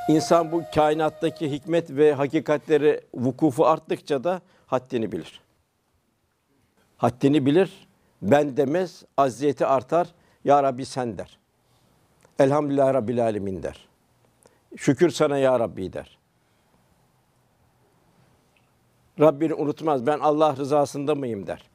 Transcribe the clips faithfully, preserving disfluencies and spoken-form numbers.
İnsan bu kainattaki hikmet ve hakikatleri vukufu arttıkça da haddini bilir. Haddini bilir, ben demez, acziyeti artar, Ya Rabbi sen der. Elhamdülillah Rabbil âlemin der. Şükür sana ya Rabbi der. Rabbini unutmaz, ben Allah rızasında mıyım der.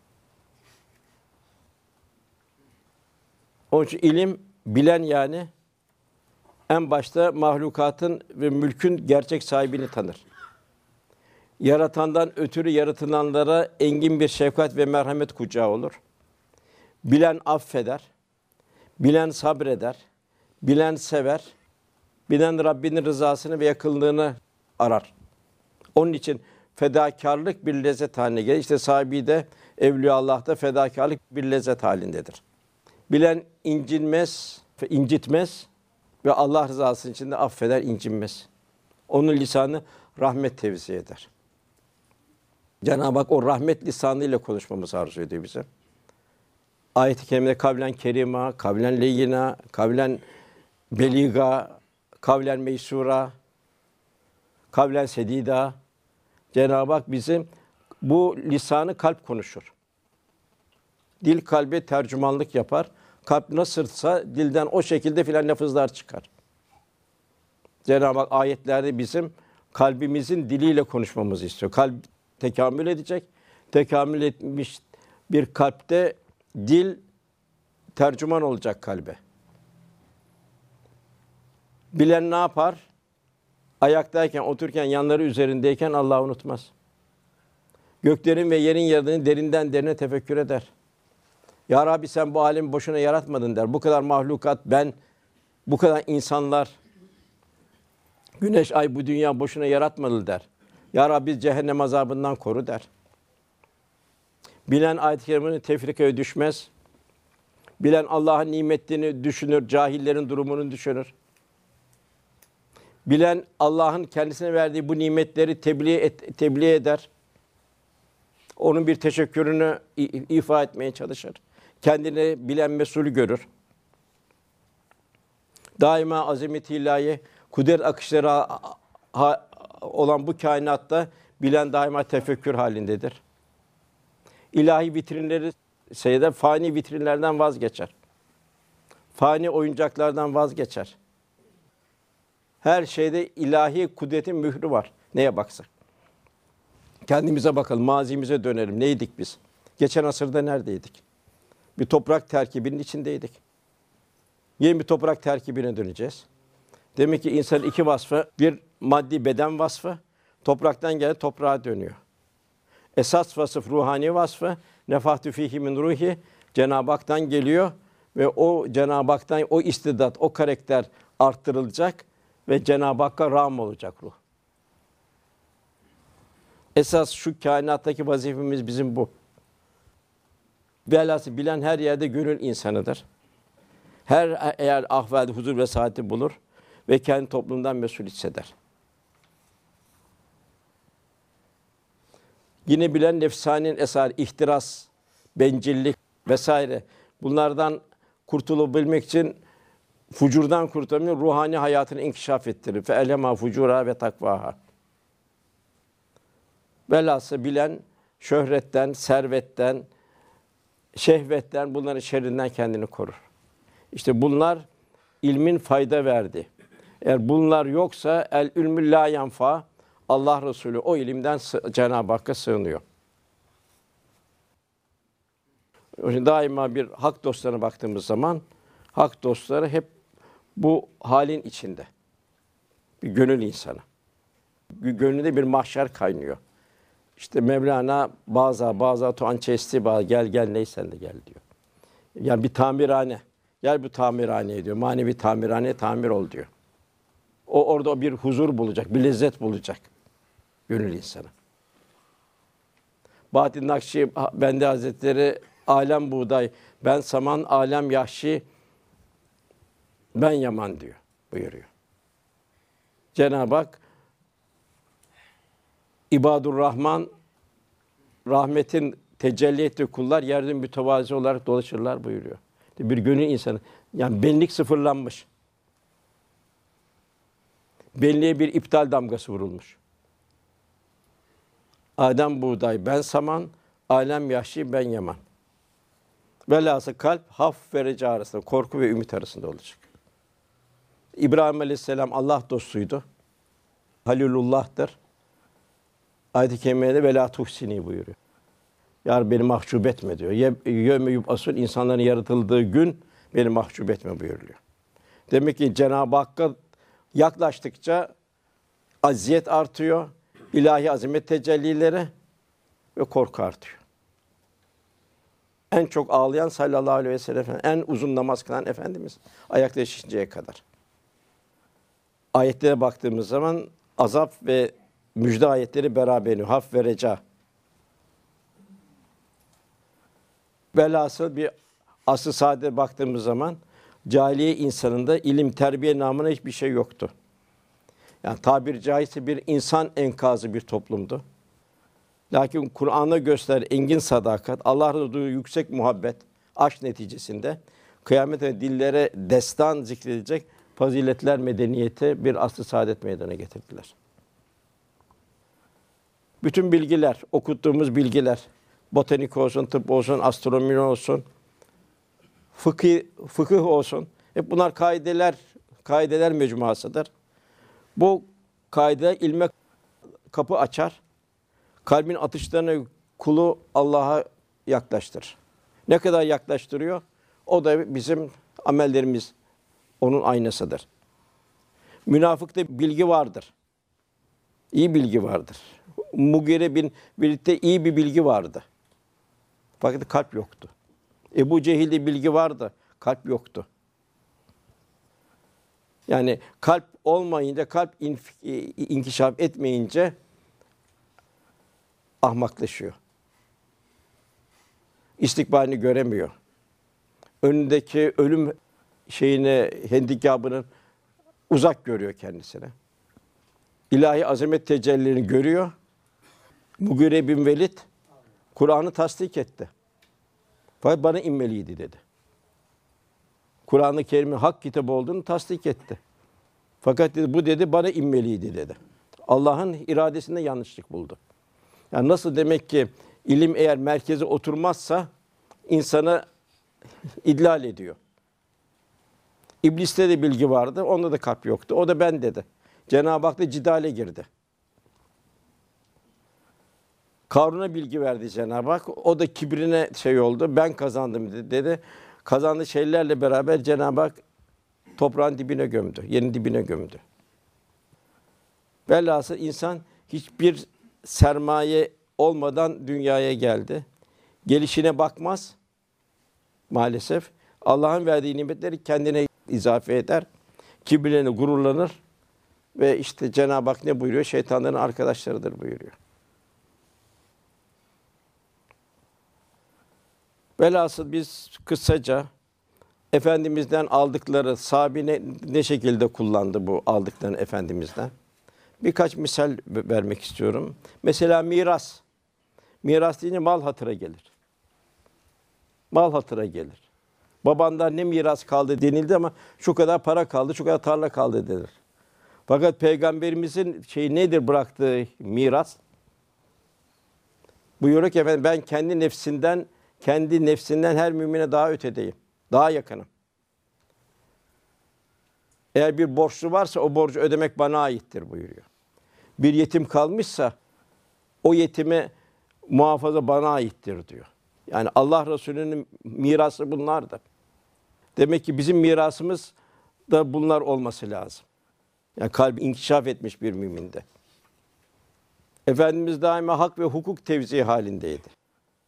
Onun için ilim, bilen yani en başta mahlukatın ve mülkün gerçek sahibini tanır. Yaratandan ötürü yaratılanlara engin bir şefkat ve merhamet kucağı olur. Bilen affeder, bilen sabreder, bilen sever, bilen Rabbinin rızasını ve yakınlığını arar. Onun için fedakârlık bir lezzet haline gelir. İşte sahibi de Evliyaullah'ta fedakârlık bir lezzet halindedir. Bilen incinmez, incitmez ve Allah rızası için de affeder, incinmez. Onun lisanı rahmet tevzi eder. Cenab-ı Hak o rahmet lisanıyla konuşmamızı arzu ediyor bize. Ayet-i kerimede kavlen kerima, kavlen leyyina, kavlen beliga, kavlen meysura, kavlen sedida. Cenab-ı Hak bizim bu lisanı kalp konuşur. Dil kalbe tercümanlık yapar. Kalp nasılsa dilden o şekilde filan lafızlar çıkar. Cenab-ı Hak ayetlerde bizim kalbimizin diliyle konuşmamızı istiyor. Kalp tekamül edecek. Tekamül etmiş bir kalpte dil tercüman olacak kalbe. Bilen ne yapar? Ayaktayken, otururken, yanları üzerindeyken Allah'ı unutmaz. Göklerin ve yerin yaradığını derinden derine tefekkür eder. Ya Rabbi sen bu alemi boşuna yaratmadın der. Bu kadar mahlukat, ben, bu kadar insanlar, güneş, ay, bu dünya boşuna yaratmadı der. Ya Rabbi cehennem azabından koru der. Bilen ayet-i kerimenin tefrikaya düşmez. Bilen Allah'ın nimetlerini düşünür, cahillerin durumunu düşünür. Bilen Allah'ın kendisine verdiği bu nimetleri tebliğ, et, tebliğ eder. Onun bir teşekkürünü ifa etmeye çalışır. Kendini bilen mesul görür. Daima azamet-i ilahi, kudret akışları olan bu kainatta bilen daima tefekkür halindedir. İlahi vitrinleri seyreder, fani vitrinlerden vazgeçer. Fani oyuncaklardan vazgeçer. Her şeyde ilahi kudretin mührü var. Neye baksak. Kendimize bakalım, mazimize dönelim. Neydik biz? Geçen asırda neredeydik? Bir toprak terkibinin içindeydik. Yeni bir toprak terkibine döneceğiz. Demek ki insanın iki vasfı, bir maddi beden vasfı, topraktan gelen toprağa dönüyor. Esas vasıf ruhani vasfı, nefahtü fîhî min ruhi, Cenab-ı Hak'tan geliyor ve o Cenab-ı Hak'tan o istidat, o karakter arttırılacak ve Cenab-ı Hakk'a rağm olacak ruh. Esas şu kainattaki vazifemiz bizim bu. Velhâsıl bilen her yerde gönül insanıdır. Her eğer ahvalde huzur ve saadeti bulur ve kendi toplumdan mesul hisseder. Yine bilen nefsâninin esar, ihtiras, bencillik vesaire bunlardan kurtulabilmek için fucurdan kurtulabilmek ruhani hayatını inkişaf ettirir. Fe elhemâ fucûrâ ve takvâhâ. Velhâsıl bilen şöhretten, servetten, şehvetten, bunların şerrinden kendini korur. İşte bunlar ilmin fayda verdi. Eğer bunlar yoksa el ilmü lâ yenfâ, Allah Resulü o ilimden Cenab-ı Hakk'a sığınıyor. Şimdi daima bir hak dostlarına baktığımız zaman hak dostları hep bu halin içinde. Bir gönül insanı. Gönlünde bir mahşer kaynıyor. İşte Mevlana baza baza tu ançesti ba gel gel neysen de gel diyor. Yani bir tamirhane. Gel bu tamirhaneye diyor. Manevi tamirhaneye tamir ol diyor. O orada bir huzur bulacak, bir lezzet bulacak gönül insanı. Bahattin Nakşibendi Hazretleri alem buğday, ben saman, alem yahşi, ben yaman diyor, buyuruyor. Cenab-ı Hak İbadur Rahman rahmetin tecelli ettiği kullar yerde mütevazi olarak dolaşırlar buyuruyor. Bir gönül insanı, yani benlik sıfırlanmış. benliğe bir iptal damgası vurulmuş. Adem buğday, ben saman, alem yahşi, ben yaman. Velhâsıl kalp, haf ve reca arasında, korku ve ümit arasında olacak. İbrahim Aleyhisselam Allah dostuydu. Halilullah'tır. Ayet-i kerimede velâ tuhsini buyuruyor. Ya Rabbi, beni mahcup etme diyor. Yevme yub'asûn, insanların yaratıldığı gün beni mahcup etme buyuruyor. Demek ki Cenab-ı Hakk'a yaklaştıkça aziyet artıyor, ilahi azamet tecellileri ve korku artıyor. En çok ağlayan sallallahu aleyhi ve sellem, en uzun namaz kılan Efendimiz ayakta şişinceye kadar. Ayetlere baktığımız zaman azap ve müjde ayetleri beraberinde, haf ve reca. Velhasıl bir asr-ı saadete baktığımız zaman cahiliye insanında ilim, terbiye namına hiçbir şey yoktu. Yani tabiri caizse bir insan enkazı bir toplumdu. Lakin Kur'an'a göster engin sadakat, Allah'a duyduğu yüksek muhabbet, aşk neticesinde kıyamete dillere destan zikredilecek faziletler medeniyeti bir asr-ı saadet meydana getirdiler. Bütün bilgiler, okuttuğumuz bilgiler, botanik olsun, tıp olsun, astronomi olsun, fıkıh, fıkıh olsun, hep bunlar kaideler, kaideler mecmuasıdır. Bu kaide ilme kapı açar. Kalbin atışlarını kulu Allah'a yaklaştırır. Ne kadar yaklaştırıyor? O da bizim amellerimiz onun aynasıdır. Münafıkta bilgi vardır. İyi bilgi vardır. Mugire bin Velid'de iyi bir bilgi vardı. Fakat kalp yoktu. Ebu Cehil'de bilgi vardı, kalp yoktu. Yani kalp olmayınca, kalp inkişaf etmeyince ahmaklaşıyor. İstikbalini göremiyor. Önündeki ölüm şeyine, hendikabının uzak görüyor kendisine. İlahi azamet tecellilerini görüyor. Mugire bin Velid Kur'an'ı tasdik etti. Fakat bana inmeliydi dedi. Kur'an-ı Kerim'in hak kitabı olduğunu tasdik etti. Fakat dedi, bu dedi bana inmeliydi dedi. Allah'ın iradesinde yanlışlık buldu. Yani nasıl demek ki ilim eğer merkeze oturmazsa insanı idlal ediyor. İbliste de bilgi vardı, onda da kalp yoktu. O da ben dedi. Cenab-ı Hak da cidale girdi. Karun'a bilgi verdi Cenab-ı Hak. O da kibrine şey oldu. Ben kazandım dedi. dedi. Kazandığı şeylerle beraber Cenab-ı Hak toprağın dibine gömdü. Yerin dibine gömdü. Velhasıl insan hiçbir sermaye olmadan dünyaya geldi. Gelişine bakmaz maalesef. Allah'ın verdiği nimetleri kendine izafe eder. Kibirlenir, gururlanır ve işte Cenab-ı Hak ne buyuruyor? Şeytanların arkadaşlarıdır buyuruyor. Velhasıl biz kısaca Efendimiz'den aldıkları, sahabe ne, ne şekilde kullandı bu aldıklarını Efendimiz'den? Birkaç misal vermek istiyorum. Mesela miras. Miras deyince mal hatıra gelir. Mal hatıra gelir. Babandan ne miras kaldı denildi ama şu kadar para kaldı, şu kadar tarla kaldı denir. Fakat Peygamberimizin şey nedir bıraktığı miras? Buyuruyor ki efendim ben kendi nefsinden kendi nefsinden her mümine daha ötedeyim. Daha yakınım. Eğer bir borçlu varsa o borcu ödemek bana aittir buyuruyor. Bir yetim kalmışsa o yetimi muhafaza bana aittir diyor. Yani Allah Resulü'nün mirası bunlardır. Demek ki bizim mirasımız da bunlar olması lazım. Yani kalbi inkişaf etmiş bir müminde. Efendimiz daima hak ve hukuk tevzi halindeydi.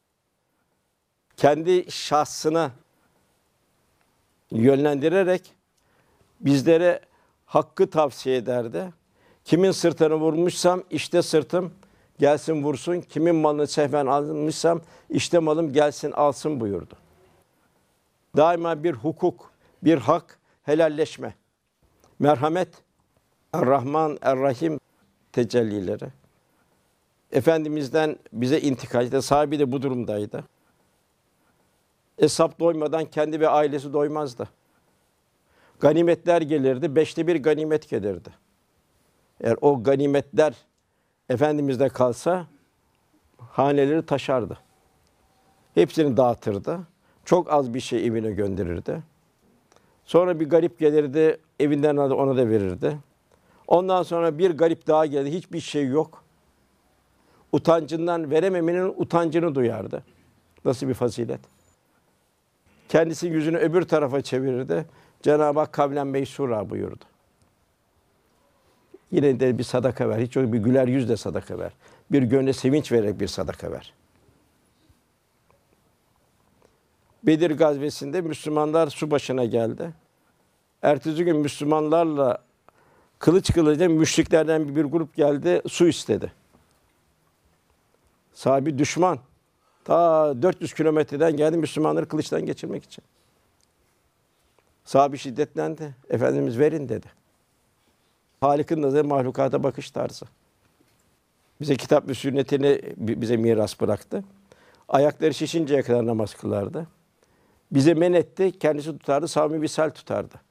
Kendi şahsına yönlendirerek bizlere hakkı tavsiye ederdi. Kimin sırtını vurmuşsam işte sırtım gelsin vursun. Kimin malını sehven almışsam işte malım gelsin alsın buyurdu. Daima bir hukuk, bir hak, helalleşme, merhamet, Er-Rahman, Er-Rahim tecellileri. Efendimiz'den bize intikal etti. Sahabe de bu durumdaydı. Eshab doymadan kendi ve ailesi doymazdı. Ganimetler gelirdi, beşte bir ganimet gelirdi. Eğer o ganimetler Efendimiz'de kalsa haneleri taşardı. Hepsini dağıtırdı. Çok az bir şey evine gönderirdi. Sonra bir garip gelirdi, evinden alır ona da verirdi. Ondan sonra bir garip daha geldi, hiçbir şey yok. Utancından verememenin utancını duyardı. Nasıl bir fazilet. Kendisi yüzünü öbür tarafa çevirirdi. Cenab-ı Hak kavlen meysura buyurdu. Yine de bir sadaka ver. Hiç yok bir güler yüzle sadaka ver. Bir gönle sevinç vererek bir sadaka ver. Bedir gazvesinde Müslümanlar su başına geldi. Ertesi gün Müslümanlarla kılıç kılıca müşriklerden bir grup geldi, su istedi. Sahibi düşman. Ta dört yüz kilometreden geldi Müslümanları kılıçtan geçirmek için. Sahabi şiddetlendi. Efendimiz verin dedi. Halik'in nazarı mahlukata bakış tarzı. Bize kitap ve sünnetini bize miras bıraktı. Ayakları şişinceye kadar namaz kılardı. Bize men etti, kendisi tutardı, savmi visal tutardı.